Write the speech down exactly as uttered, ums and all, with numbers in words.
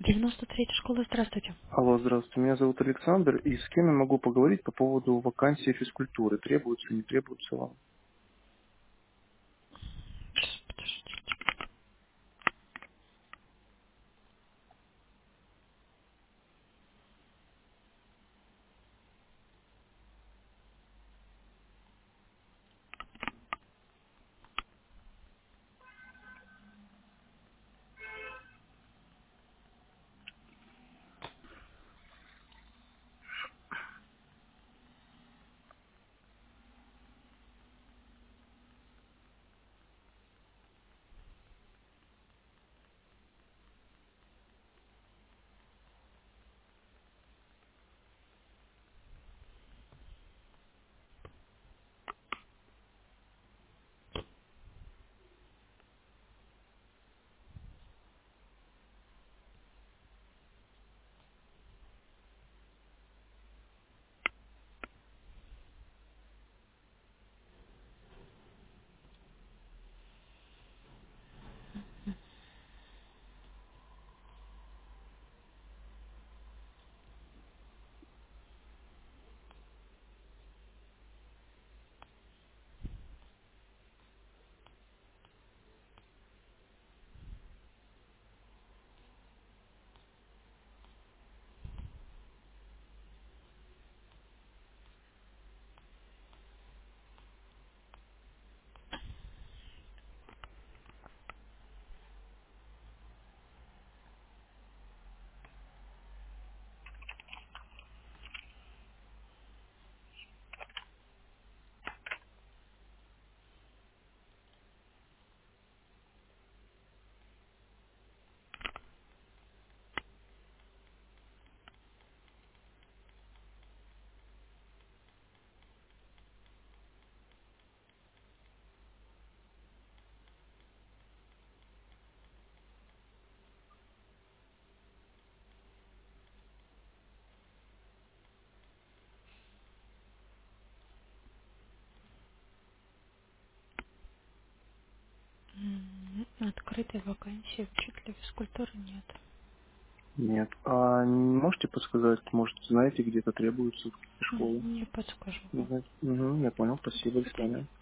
девяносто третья школа, здравствуйте. Алло, здравствуйте. Меня зовут Александр. И с кем я могу поговорить по поводу вакансии физкультуры? Требуется, не требуется вам? Сейчас, подождите. М, Открытой вакансии учителя физкультуры нет. Нет. А не можете подсказать, может, знаете, где-то требуется в каких-то М, школы? Не подскажу Не вам. знаете? Угу, я понял. До Спасибо. До свидания. свидания.